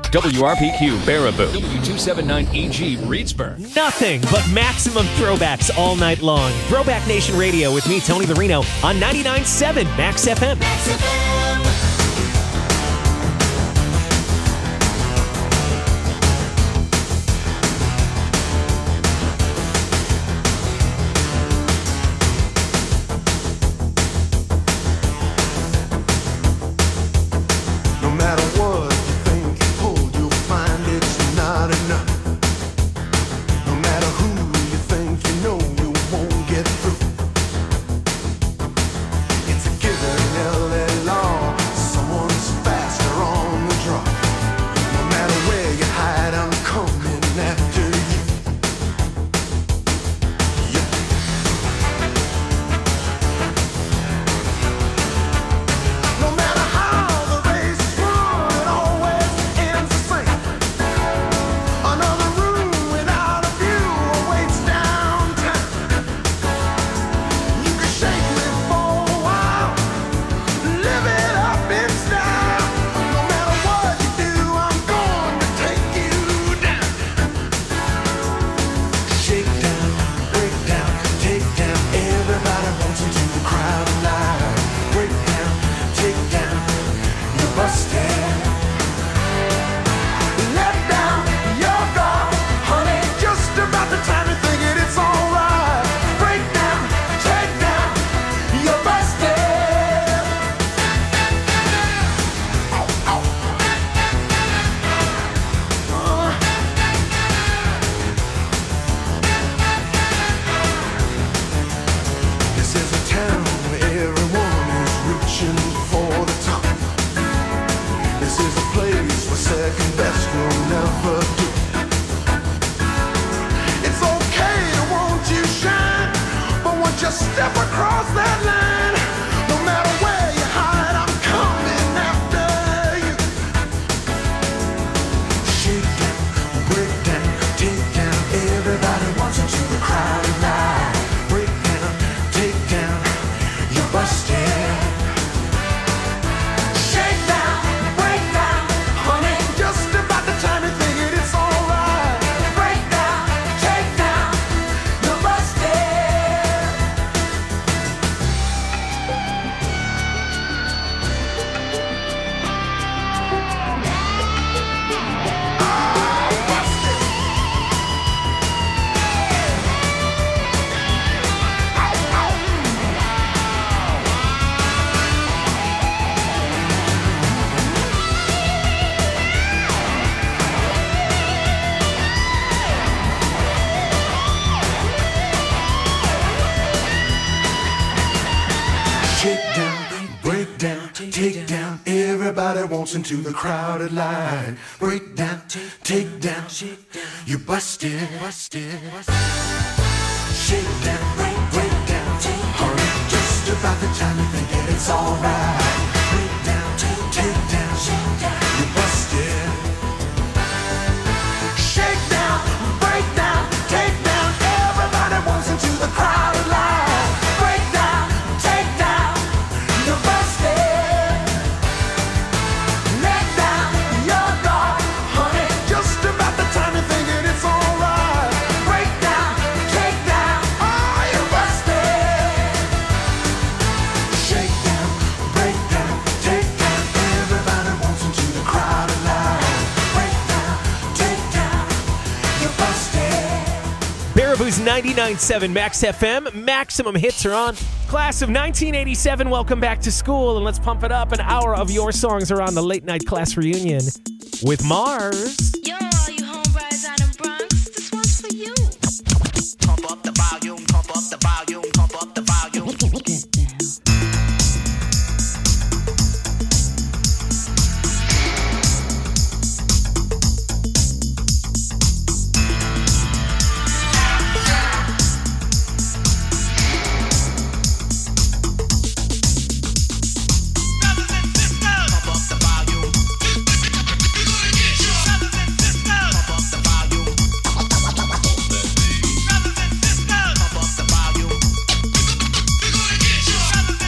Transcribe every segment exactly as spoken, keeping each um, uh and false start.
W R P Q, Baraboo. W two seventy-nine E G, Reedsburg. Nothing but maximum throwbacks all night long. Throwback Nation Radio with me, Tony Marino, on ninety-nine point seven Max F M. Max F M. Into the crowded line, break down, take down, you busted, busted, shake down, break, break down, hurry, just about the time you think that it's alright, break down, take down, you busted, shake down, break down, take down, everybody wants into the crowded line, break down, take down, you busted. Baraboo's ninety-nine point seven Max F M. Maximum hits are on. Class of nineteen eighty-seven, welcome back to school, and let's pump it up. An hour of your songs are on the late night class reunion with Mars. Yo, all you homebrides out in Bronx, this one's for you. Pump up the volume, pump up the volume, pump up the volume. Get down. Brothers and sisters,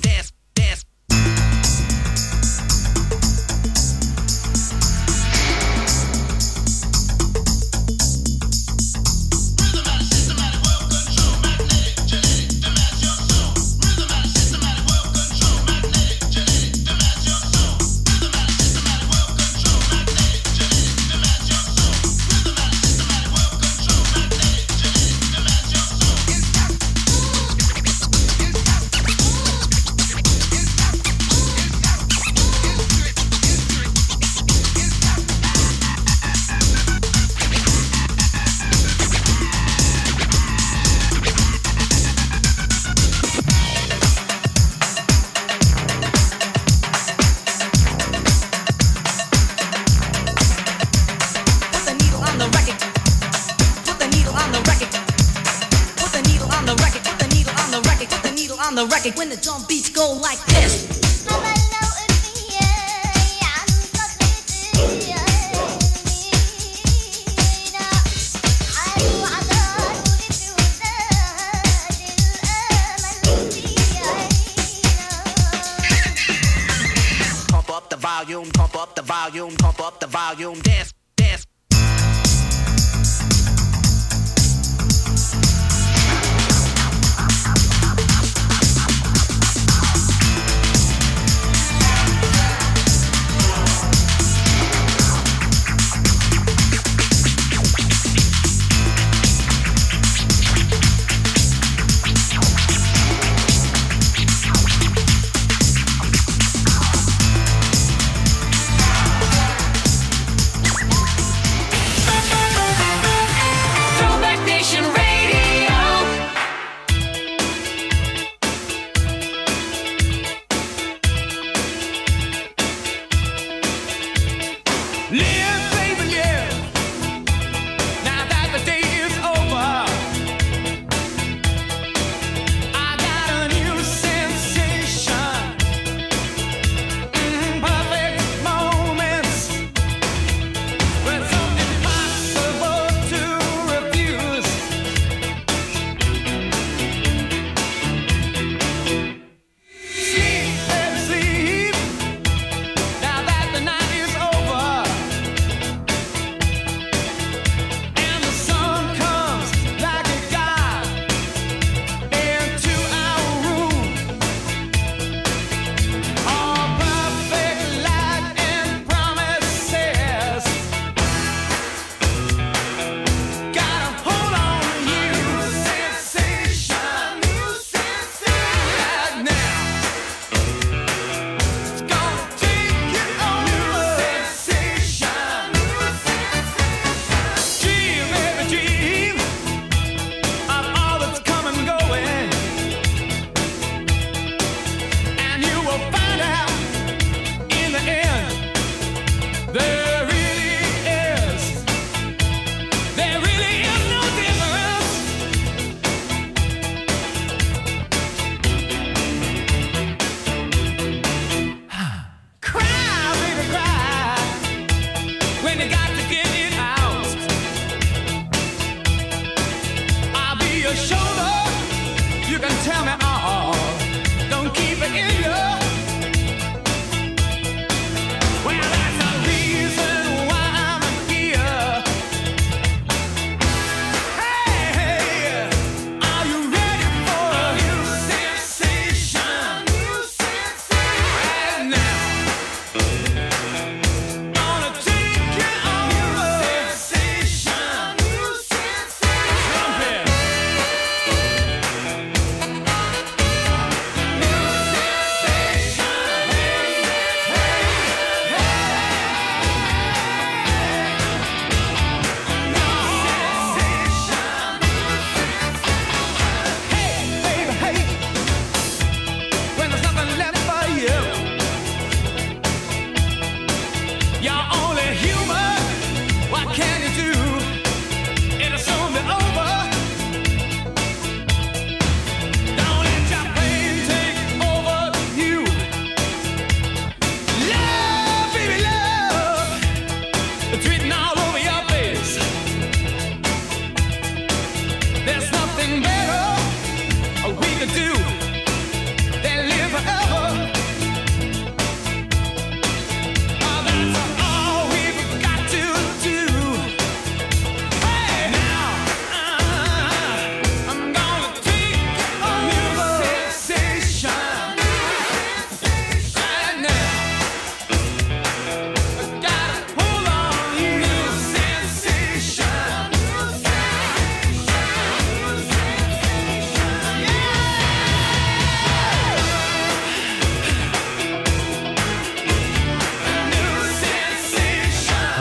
dance, dance. The record when the drum beats go like this. Pump up the volume, pump up the volume, pump up the volume, dance, dance.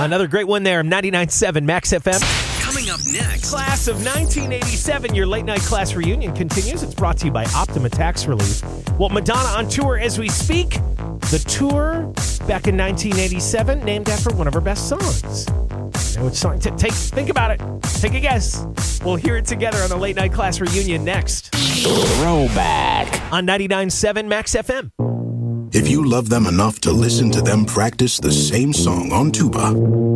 Another great one there, ninety-nine point seven Max F M. Coming up next. Class of nineteen eighty-seven, your late night class reunion continues. It's brought to you by Optima Tax Relief. Well, Madonna on tour as we speak. The tour back in nineteen eighty-seven, named after one of her best songs. Now, which song? T- take, think about it. Take a guess. We'll hear it together on the late night class reunion next. Throwback. On ninety-nine point seven Max F M. If you love them enough to listen to them practice the same song on tuba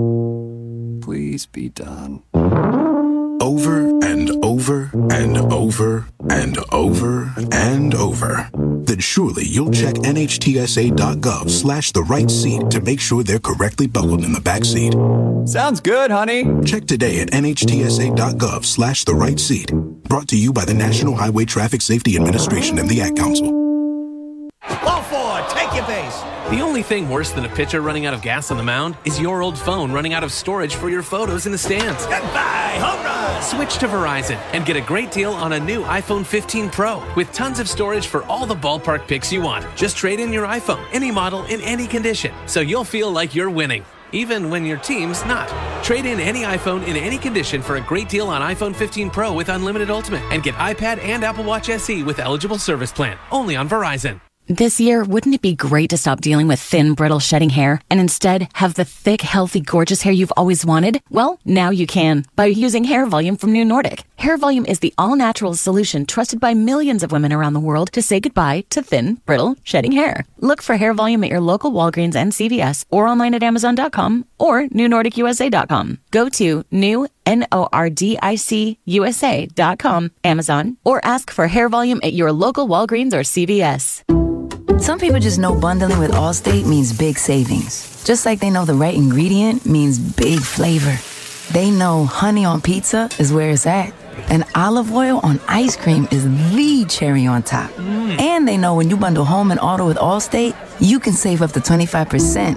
Please be done. over and over and over and over and over, then surely you'll check nhtsa.gov slash the right seat to make sure they're correctly buckled in the back seat. Sounds good, honey. Check today at nhtsa.gov slash the right seat. Brought to you by the National Highway Traffic Safety Administration and the Ad Council. Ball four, take your base. The only thing worse than a pitcher running out of gas on the mound is your old phone running out of storage for your photos in the stands. Goodbye, home run. Switch to Verizon and get a great deal on a new iPhone fifteen Pro with tons of storage for all the ballpark pics you want. Just trade in your iPhone, any model, in any condition, so you'll feel like you're winning, even when your team's not. Trade in any iPhone in any condition for a great deal on iPhone fifteen Pro with Unlimited Ultimate and get iPad and Apple Watch S E with eligible service plan. Only on Verizon. This year, wouldn't it be great to stop dealing with thin, brittle, shedding hair and instead have the thick, healthy, gorgeous hair you've always wanted? Well, now you can by using Hair Volume from New Nordic. Hair Volume is the all-natural solution trusted by millions of women around the world to say goodbye to thin, brittle, shedding hair. Look for Hair Volume at your local Walgreens and C V S or online at amazon dot com or new nordic u s a dot com. Go to new N O R D I C U S A dot com, Amazon, or ask for Hair Volume at your local Walgreens or C V S. Some people just know bundling with Allstate means big savings. Just like they know the right ingredient means big flavor. They know honey on pizza is where it's at. And olive oil on ice cream is the cherry on top. Mm. And they know when you bundle home and auto with Allstate, you can save up to twenty-five percent.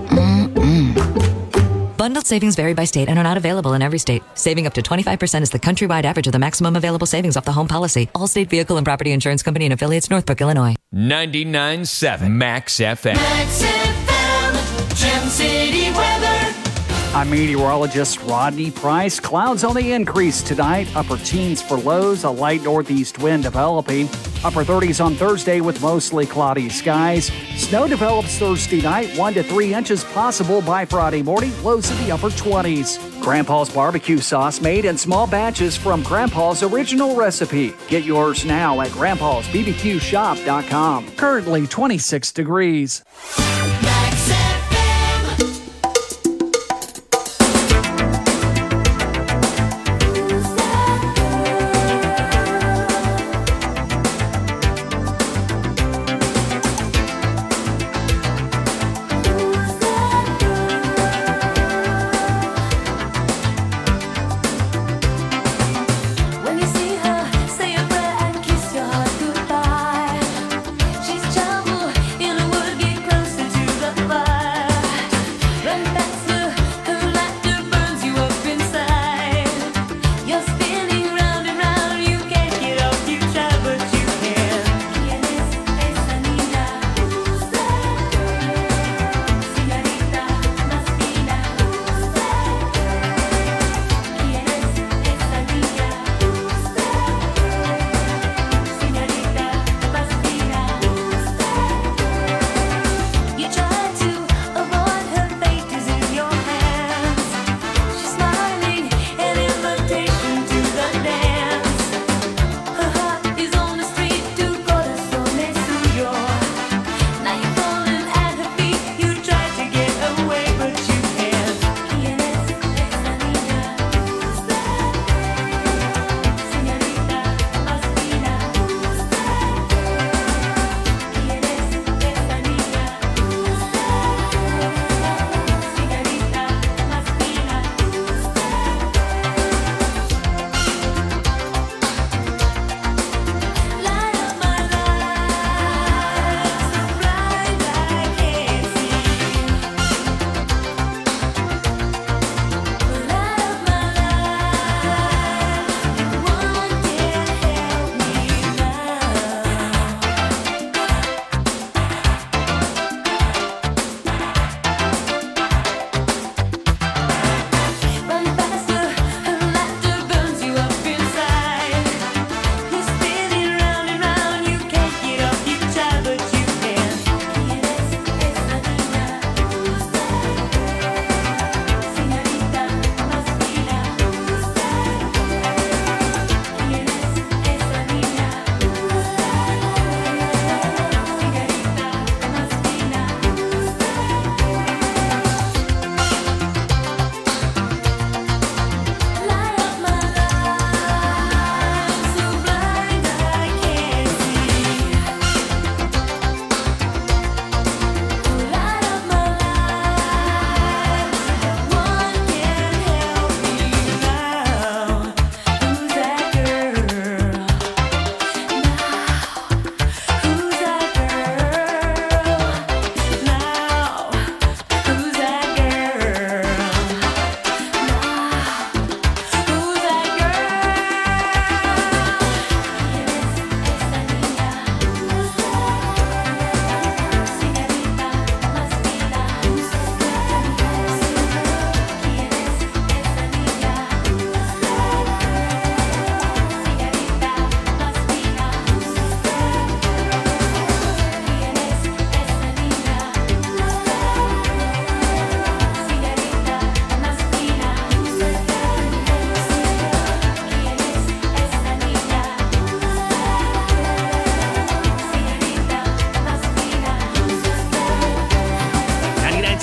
Mm-mm. Bundled savings vary by state and are not available in every state. Saving up to twenty-five percent is the countrywide average of the maximum available savings off the home policy. Allstate Vehicle and Property Insurance Company and affiliates, Northbrook, Illinois. ninety-nine point seven Max F M. Max F M, Gem City weather. I'm meteorologist Rodney Price. Clouds on the increase tonight. Upper teens for lows, a light northeast wind developing. Upper thirties on Thursday with mostly cloudy skies. Snow develops Thursday night, one to three inches possible by Friday morning. Lows in the upper twenties. Grandpa's barbecue sauce made in small batches from Grandpa's original recipe. Get yours now at grandpas b b q shop dot com. Currently twenty-six degrees. Max F M. When you see her, say a prayer and kiss your heart goodbye. She's trouble in a world, get closer to the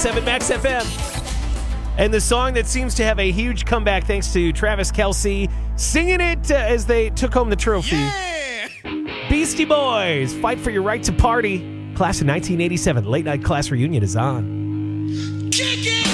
eighty-seven Max F M. And the song that seems to have a huge comeback thanks to Travis Kelce singing it uh, as they took home the trophy. Yeah! Beastie Boys, Fight for Your Right to Party. Class of nineteen eighty-seven, Late Night Class Reunion is on. Kick it!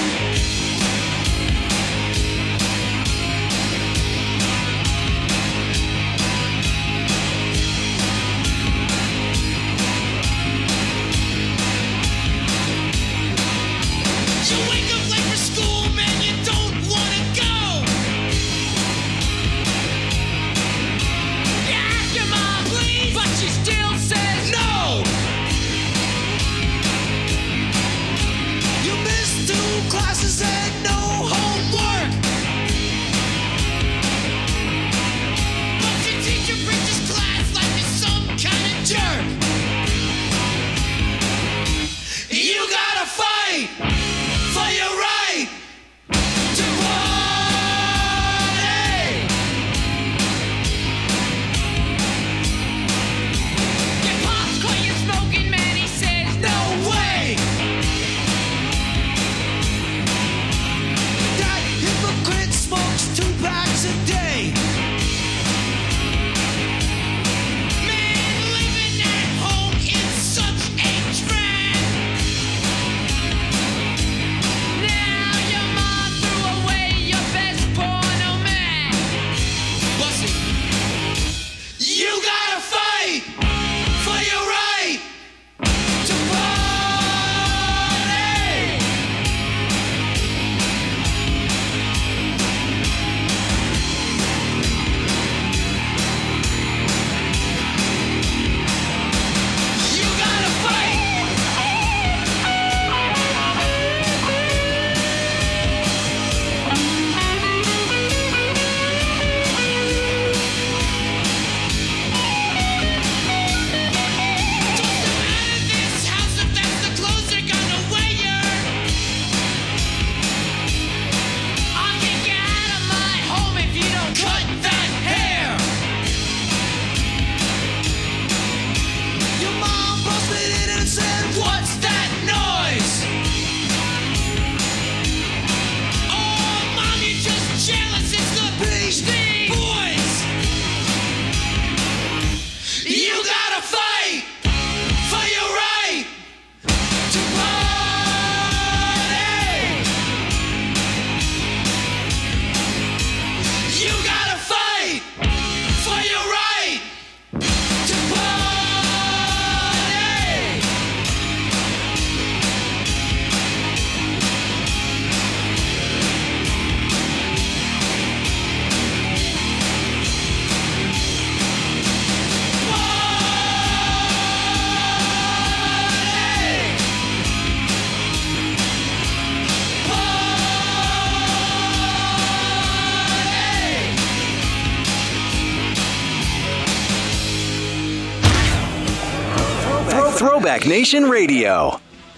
Throwback Nation Radio.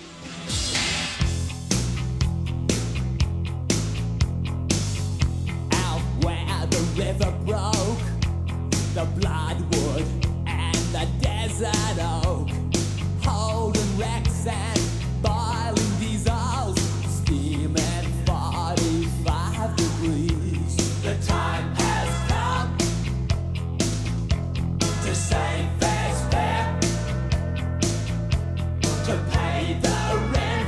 Out where the river broke, the bloodwood and the desert oak, holding wrecks and boiling diesels, steaming forty-five degrees. The time has come to save face fair, to pay the rent,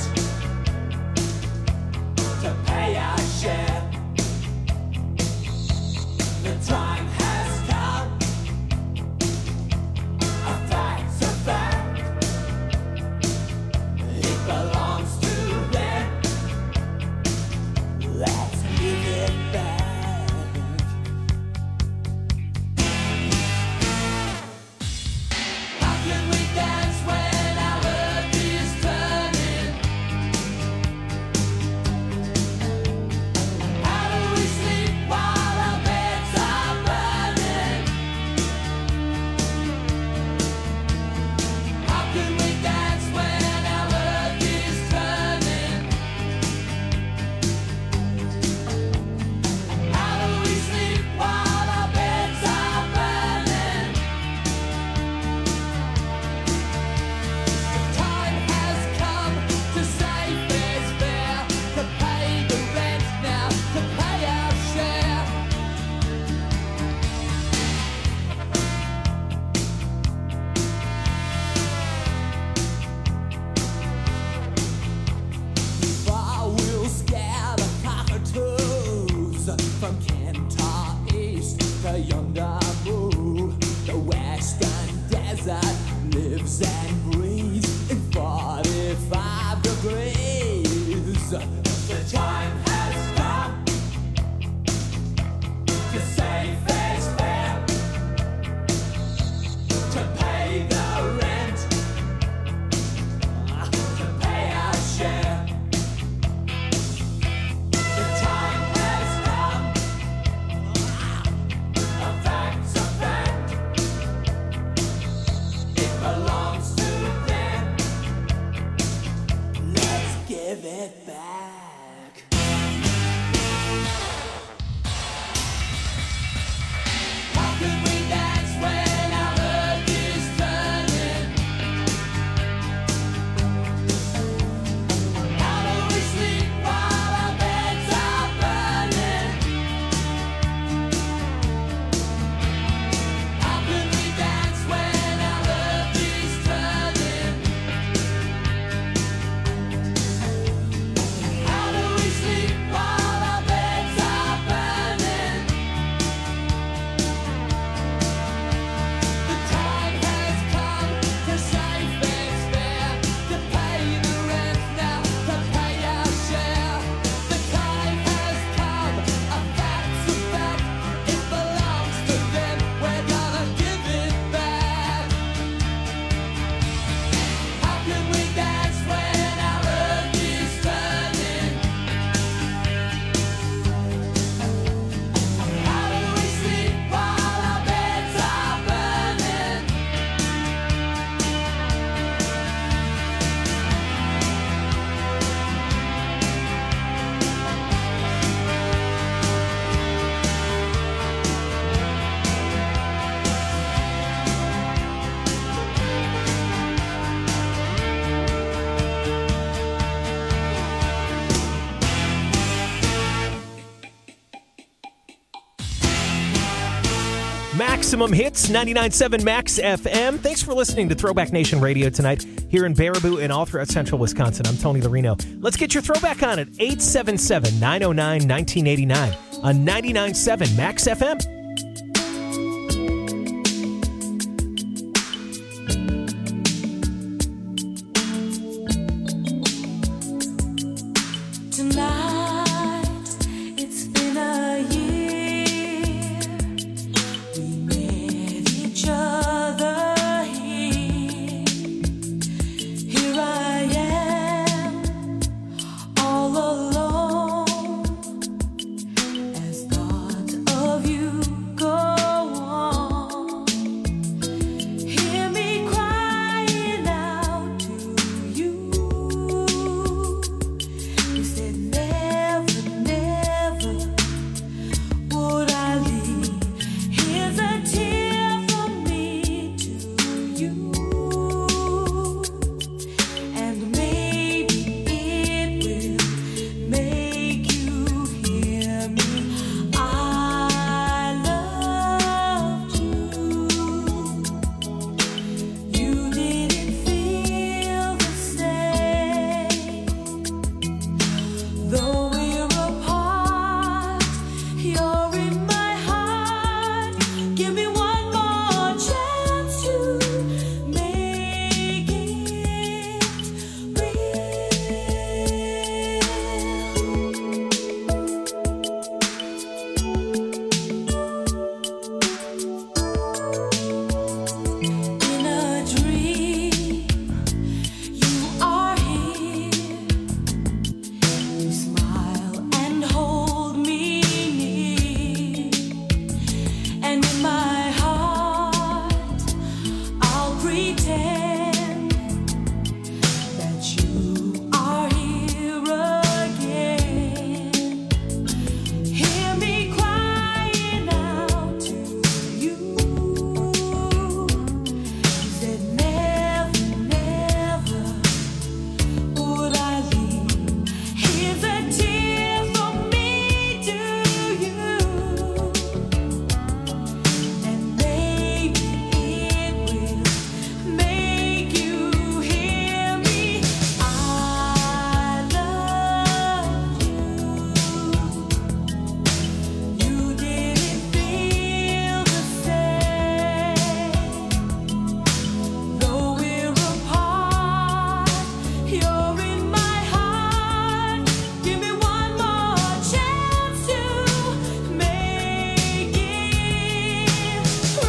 to pay our share. The time has come, a fact's a fact, it belongs to them. Let's give it back. How can we dance when our world is Maximum Hits, ninety-nine point seven Max F M. Thanks for listening to Throwback Nation Radio tonight here in Baraboo and all throughout central Wisconsin. I'm Tony Larino. Let's get your throwback on at eight seven seven, nine oh nine, one nine eight nine on ninety-nine point seven Max F M. Tonight, it's been a year. We met each other here. Here I am, all alone, as thought of you go on. Hear me crying out to you. You said never, never would I leave. Here's a tear from me to you, and maybe it will make you hear me. I loved you. You didn't feel the same. Though we're apart, you're in my heart. Give me one more chance to make it real. In a dream, you are here. You smile and hold me near, and in my heart, I'll pretend that you are here again. Hear me crying out to you. You said never, never would I leave. Here's a tear from me to you, and maybe it will make you hear me. I love you. You didn't feel the same. Though we're apart, you're in my heart. Give me one more chance to make it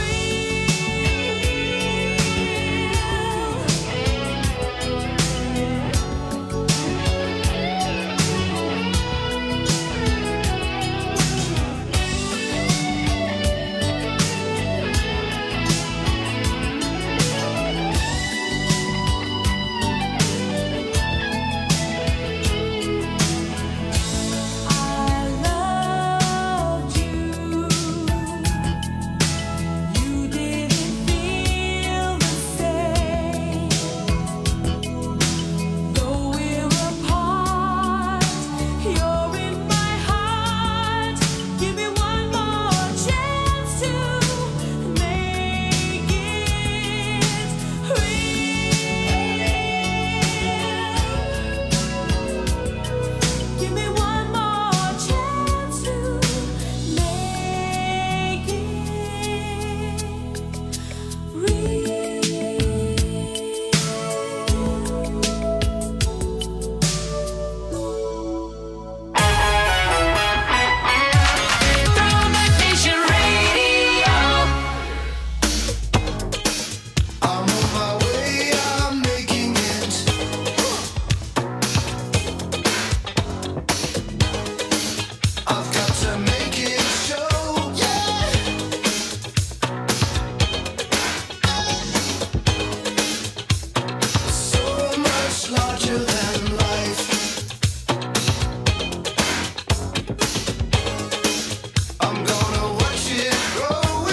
I loved you. You didn't feel the same. Though we're apart, you're in my heart. Give me one more chance to make it real. Give me one more chance to make Throwback Nation Radio. I'm on my way, I'm making it. I've got to make it show, yeah. So much larger than life. I'm gonna watch it growing.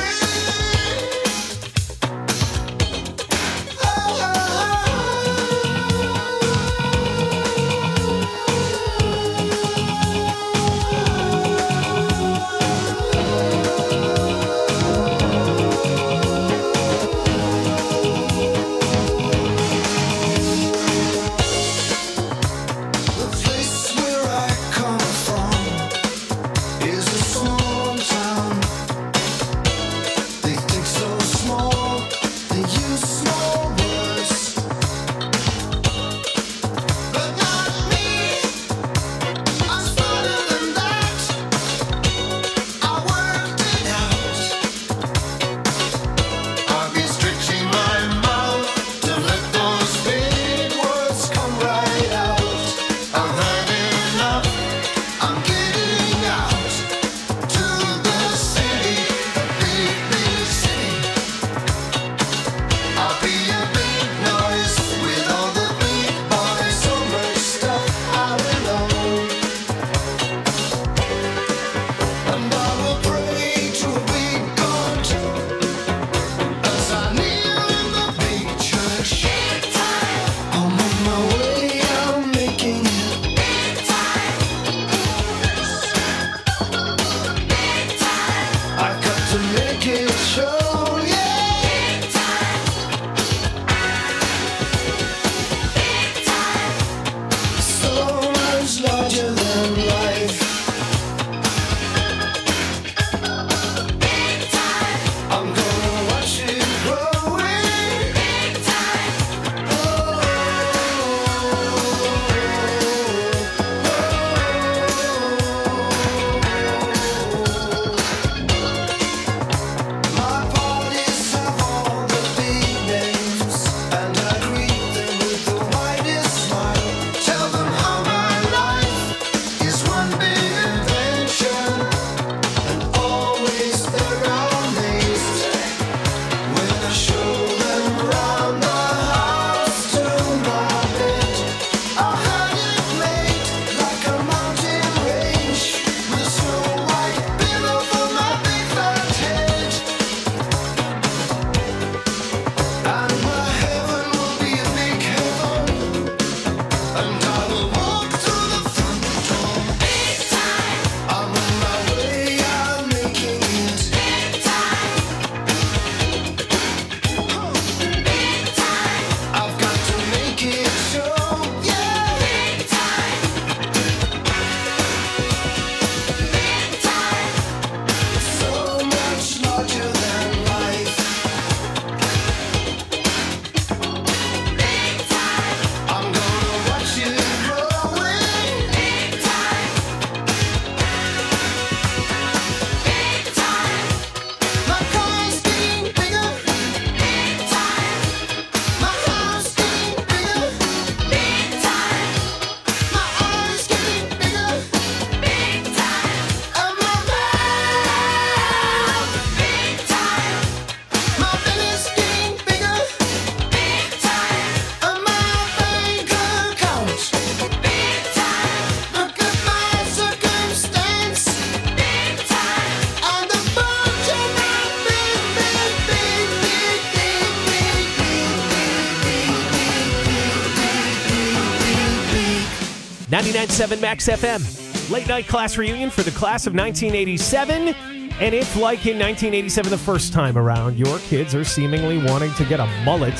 ninety-nine point seven Max F M. Late night class reunion for the class of nineteen eighty-seven. And if, like in nineteen eighty-seven, the first time around, your kids are seemingly wanting to get a mullet,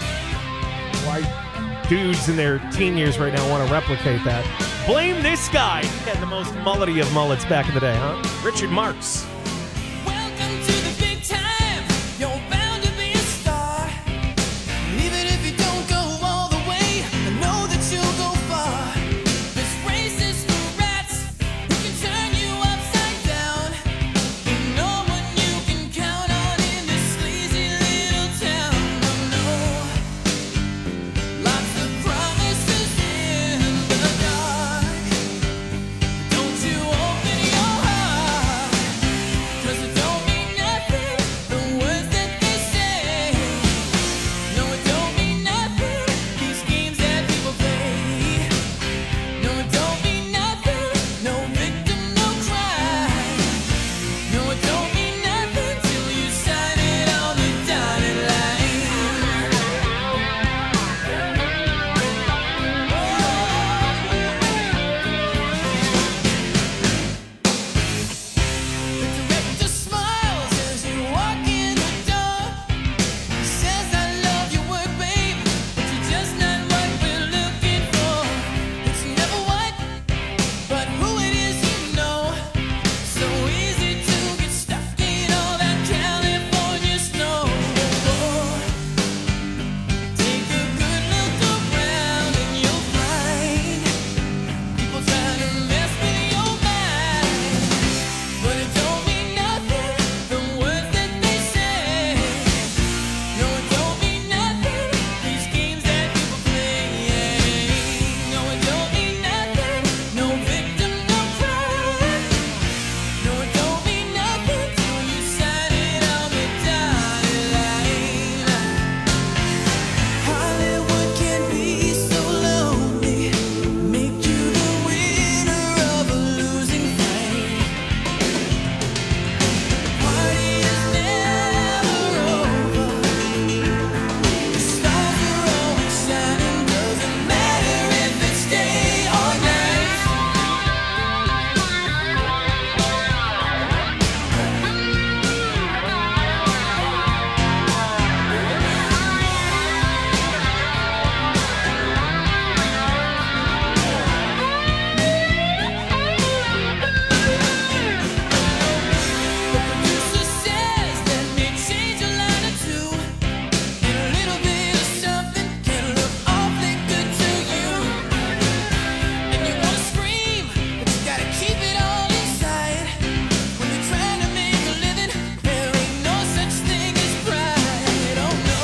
why dudes in their teen years right now want to replicate that? Blame this guy. He had the most mullety of mullets back in the day, huh? Richard Marx. Welcome to the big time. You're bound to be a star. Even if you don't go all the way, I know that you'll go far. This race is for rats who can turn you upside down. No one you can count on in this sleazy little town. No, no. Lots of promises in the dark. Don't you open your heart, 'cause it don't mean nothing, the words that they say. No, it don't mean nothing, these games that people play. No, it don't mean nothing, no victim, no crime. No, it don't mean nothing till you sign it on the dotted line. The director smiles as you walk in the door. He says, I love your work, babe, but you're just not what we're looking for. It's never what, but who it is you know. So easy to get stuck in all that California snow. Take a good look around and you'll find people trying to mess with your mind. But it don't mean nothing, the words that they say. No, it don't mean nothing, these games that people play. No, it don't mean nothing, no victim, no crime. No, it don't mean nothing till you sign it on the dotted line. Hollywood can be so lonely, make you the winner of a losing fight. Party is never over. The stars are always shining, doesn't matter if it's day or night. The producer says, let me change a line or two, and a little bit of something can look awfully good to you. And you wanna scream, but you gotta keep it all inside. When you're trying to make a living, there ain't no such thing as pride. Oh no,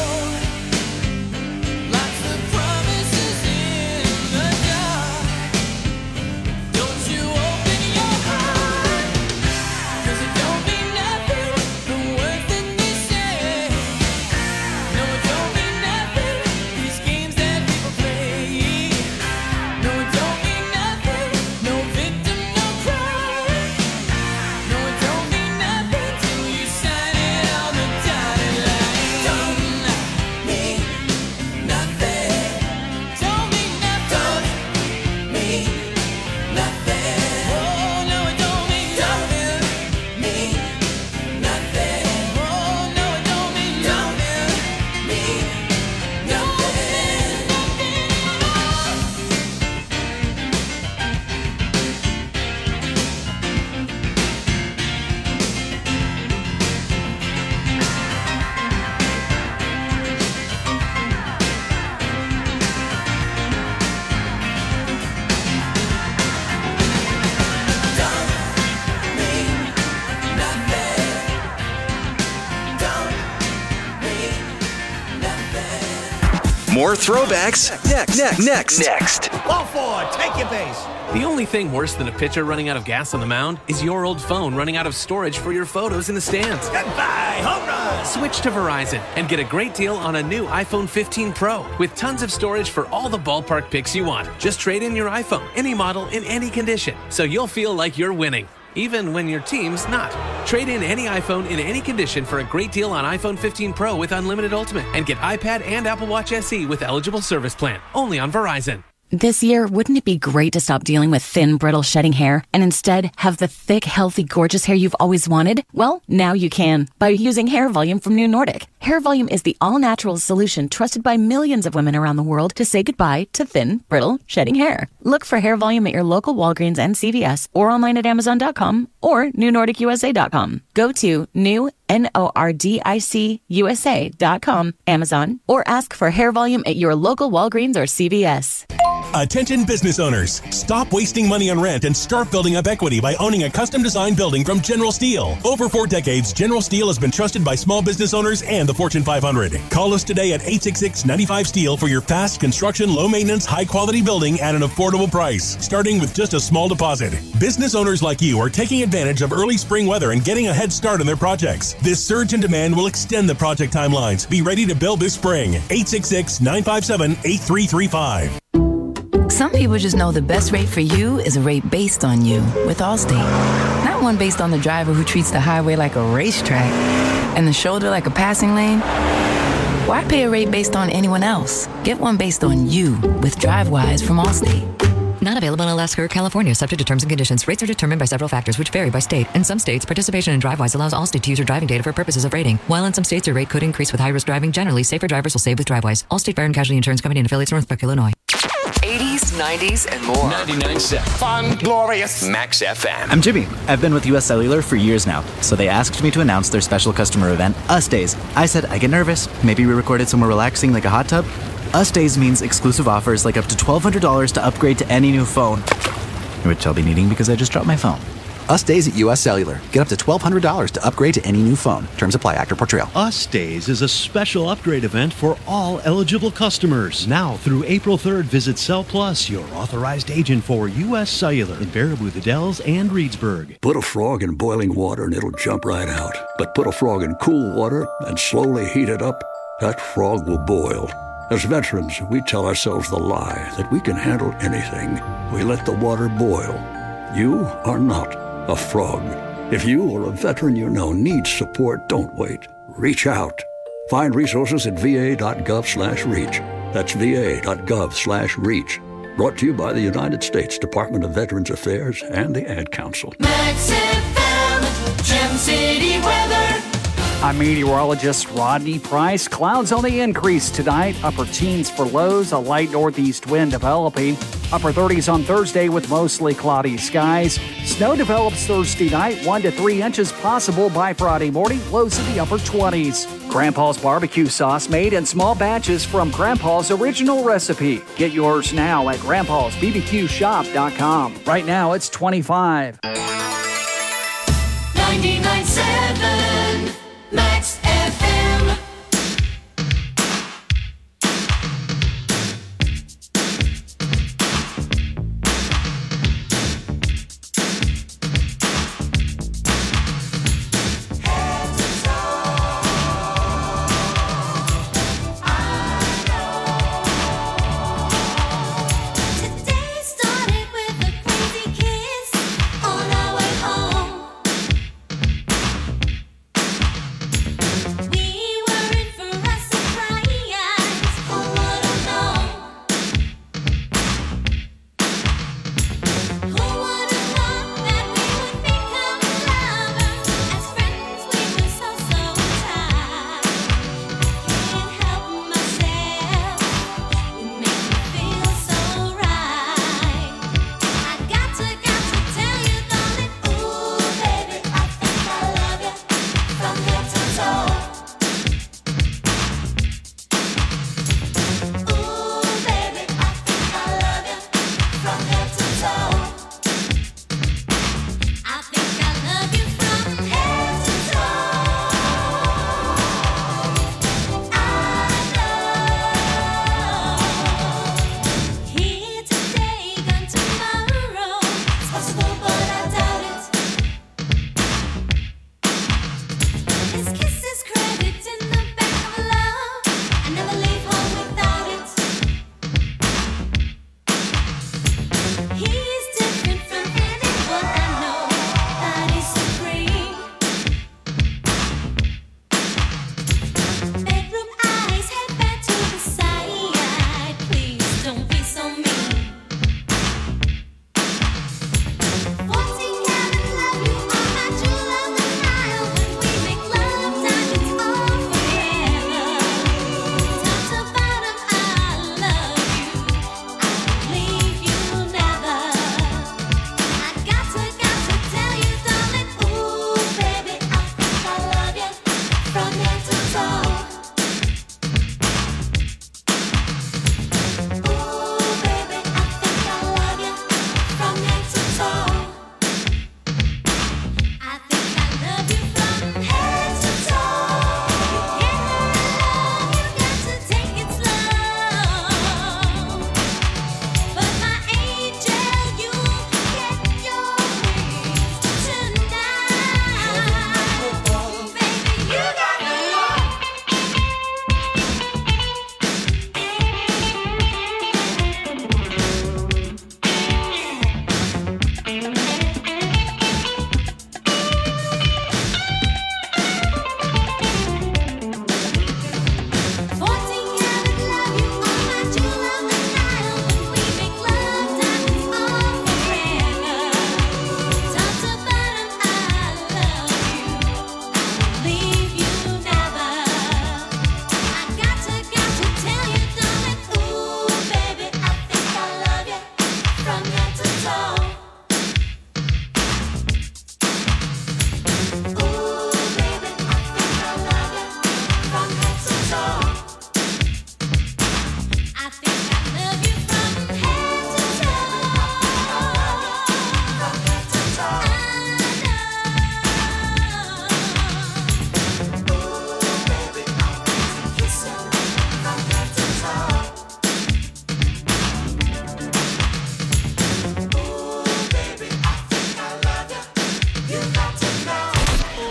lots of promises in the dark. Don't you open your heart, 'cause it don't mean nothing, the words that they say. No, it don't mean nothing, these games that people play. No, it don't mean nothing, no victim, no crime. No, it don't mean nothing till you sign it on the dotted line. Don't mean nothing. Don't mean nothing. Don't mean nothing. Oh no, it don't mean nothing. Mean nothing. Oh no, it don't mean nothing. Mean More throwbacks next. Next. Next. Next. Ball four, take your base. The only thing worse than a pitcher running out of gas on the mound is your old phone running out of storage for your photos in the stands. Goodbye, home run. Switch to Verizon and get a great deal on a new iPhone fifteen Pro with tons of storage for all the ballpark pics you want. Just trade in your iPhone, any model, in any condition, so you'll feel like you're winning, even when your team's not. Trade in any iPhone in any condition for a great deal on iPhone fifteen Pro with unlimited Ultimate and get iPad and Apple Watch S E with eligible service plan. Only on Verizon. This year, wouldn't it be great to stop dealing with thin, brittle, shedding hair and instead have the thick, healthy, gorgeous hair you've always wanted? Well, now you can by using Hair Volume from New Nordic. Hair Volume is the all-natural solution trusted by millions of women around the world to say goodbye to thin, brittle, shedding hair. Look for Hair Volume at your local Walgreens and C V S or online at amazon dot com or new nordic u s a dot com. Go to new N O R D I C U S A dot com, Amazon, or ask for Hair Volume at your local Walgreens or C V S. Attention business owners. Stop wasting money on rent and start building up equity by owning a custom designed building from General Steel. Over four decades, General Steel has been trusted by small business owners and the Fortune five hundred. Call us today at eight six six, nine five, STEEL for your fast construction, low maintenance, high quality building at an affordable price, starting with just a small deposit. Business owners like you are taking advantage of early spring weather and getting a head start on their projects. This surge in demand will extend the project timelines. Be ready to build this spring. eight six six, nine five seven, eight three three five. Some people just know the best rate for you is a rate based on you with Allstate. Not one based on the driver who treats the highway like a racetrack and the shoulder like a passing lane. Why pay a rate based on anyone else? Get one based on you with DriveWise from Allstate. Not available in Alaska or California, subject to terms and conditions. Rates are determined by several factors, which vary by state. In some states, participation in DriveWise allows Allstate to use your driving data for purposes of rating. While in some states, your rate could increase with high-risk driving. Generally, safer drivers will save with DriveWise. Allstate Fire and Casualty Insurance Company and affiliates, Northbrook, Illinois. eighties, nineties, and more. ninety-nine point seven. Fun, glorious. Max F M. I'm Jimmy. I've been with U S Cellular for years now, so they asked me to announce their special customer event, Us Days. I said, I get nervous. Maybe we recorded somewhere relaxing like a hot tub? Us Days means exclusive offers like up to twelve hundred dollars to upgrade to any new phone, which I'll be needing because I just dropped my phone. Us Days at U S Cellular. Get up to twelve hundred dollars to upgrade to any new phone. Terms apply. Actor Portrayal. Us Days is a special upgrade event for all eligible customers. Now through April third, visit Cell Plus, your authorized agent for U S Cellular in Baraboo, the Dells, and Reedsburg. Put a frog in boiling water and it'll jump right out. But put a frog in cool water and slowly heat it up, that frog will boil. As veterans, we tell ourselves the lie that we can handle anything. We let the water boil. You are not a frog. If you or a veteran you know needs support, don't wait. Reach out. Find resources at va.gov slash reach. That's va.gov slash reach. Brought to you by the United States Department of Veterans Affairs and the Ad Council. Max F M, Gem City weather. I'm meteorologist Rodney Price. Clouds on the increase tonight. Upper teens for lows, a light northeast wind developing. Upper thirties on Thursday with mostly cloudy skies. Snow develops Thursday night, one to three inches possible by Friday morning. Lows in the upper twenties. Grandpa's barbecue sauce made in small batches from Grandpa's original recipe. Get yours now at grandpas b b q shop dot com. Right now it's twenty-five. ninety-nine point seven Max F M.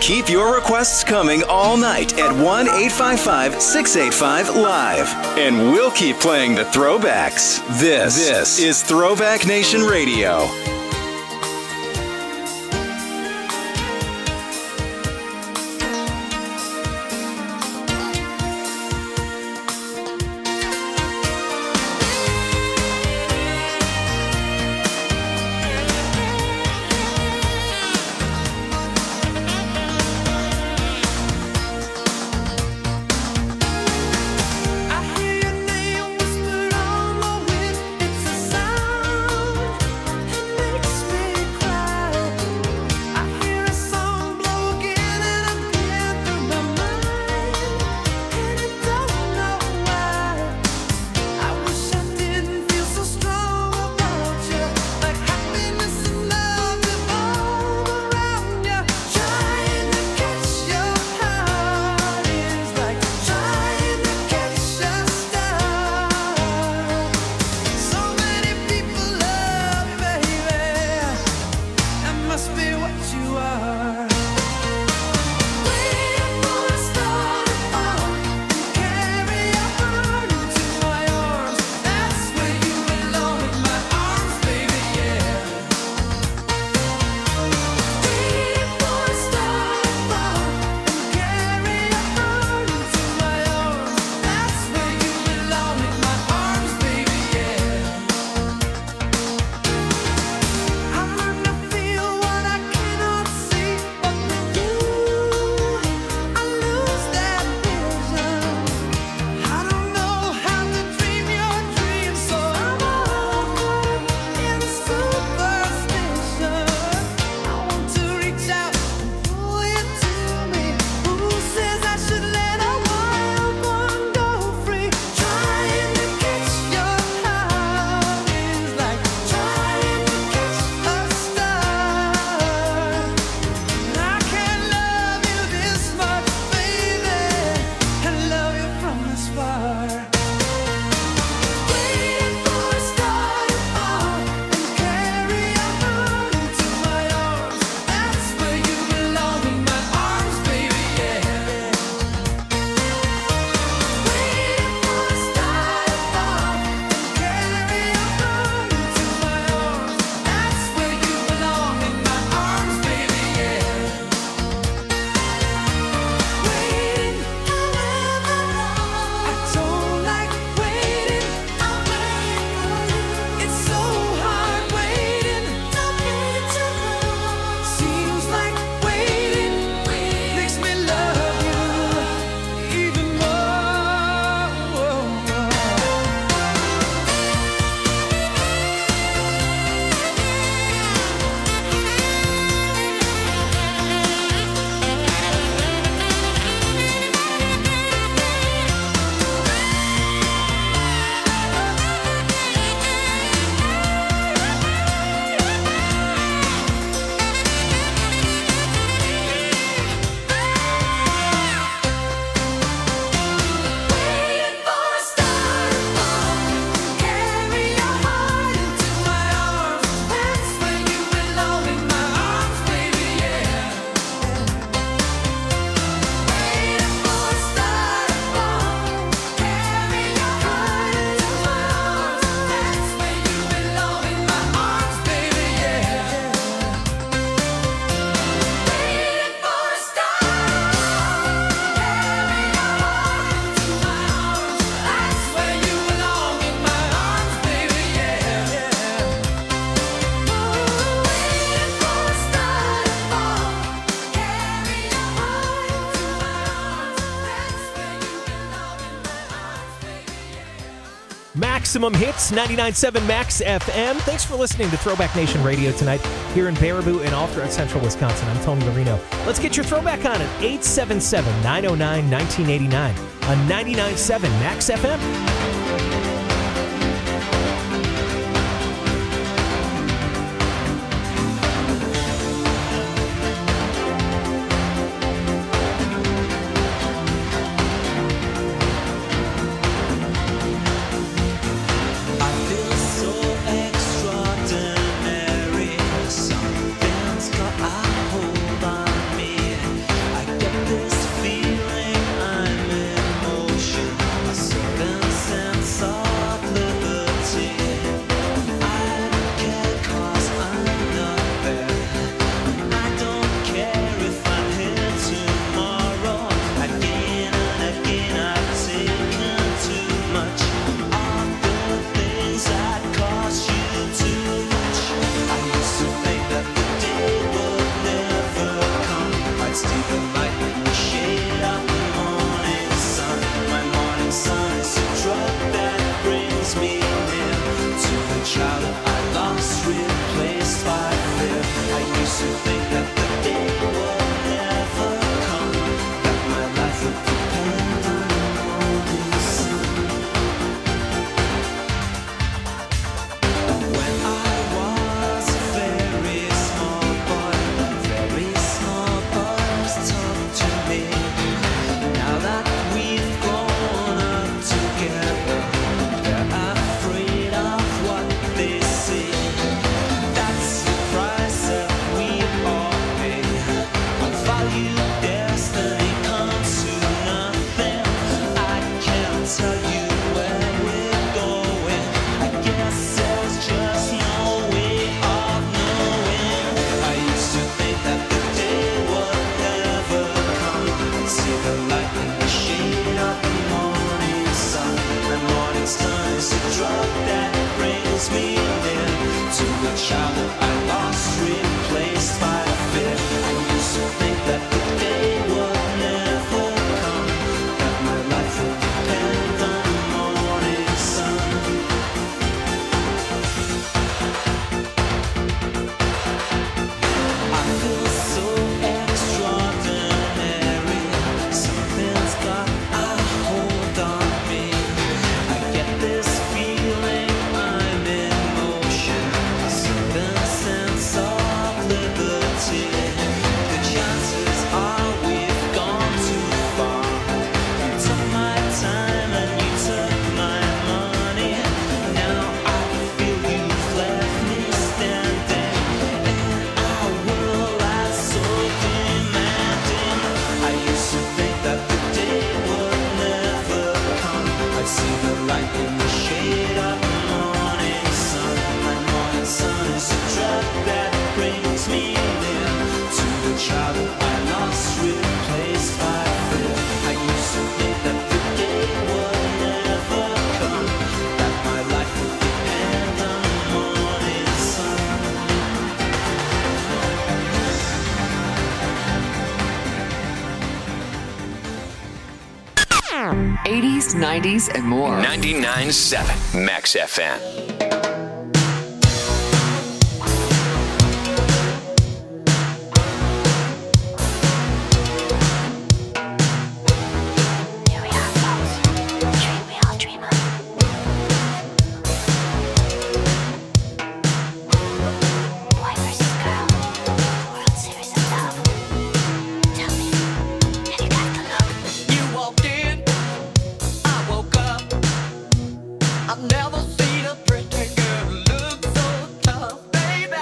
Keep your requests coming all night at one eight five five, six eight five, live. And we'll keep playing the throwbacks. This, this is Throwback Nation Radio. Maximum Hits, ninety-nine point seven Max F M. Thanks for listening to Throwback Nation Radio tonight here in Baraboo and all throughout central Wisconsin. I'm Tony Marino. Let's get your throwback on at eight seven seven, nine oh nine, nineteen eighty-nine on ninety-nine point seven Max F M. Something's got a hold on me. replaced by fear. I used to think that the day would never come, that my life would depend on the morning sun. When I was a very small boy, very small boys talked to me. Now that we've grown up together, they're afraid of what they see. That's the price that we all pay. When value destiny comes to nothing, I can't tell you where we're going. I guess there's just no way of knowing. I used to think that the day would never come. I'd see the light in the shade of the morning sun. The morning sun is a drug that brings me near to a child that I lost, replaced by fear. I used to think that the day would never come, that my life would depend on the morning sun. I feel so extraordinary. Something's got a hold on me. I get this feeling I'm in motion, a certain sense of liberty. The chances are we've gone too far. You took my time and you took my money. Now I feel you've left me standing in a world that's so demanding. I used to think that the day would never come. I'd see the light in the shade of the morning sun. My morning sun is a drug that brings me near to the child that I lost, replaced by fear. I used to think that the day would never come, that my life would depend on the morning sun. eighties, nineties, and more. ninety-nine point seven Max F M. You walked in, I woke up. I've never seen a pretty girl look so tough, baby.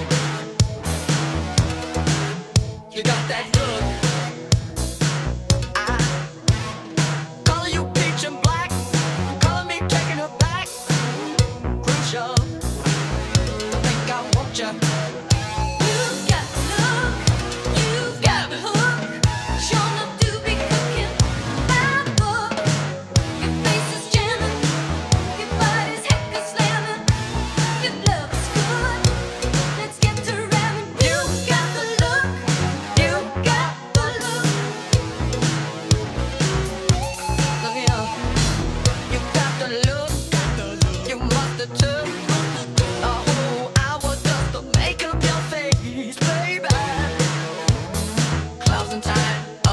You got that look. I color you peach and black, color me taking her back. Crucial, I think I want you.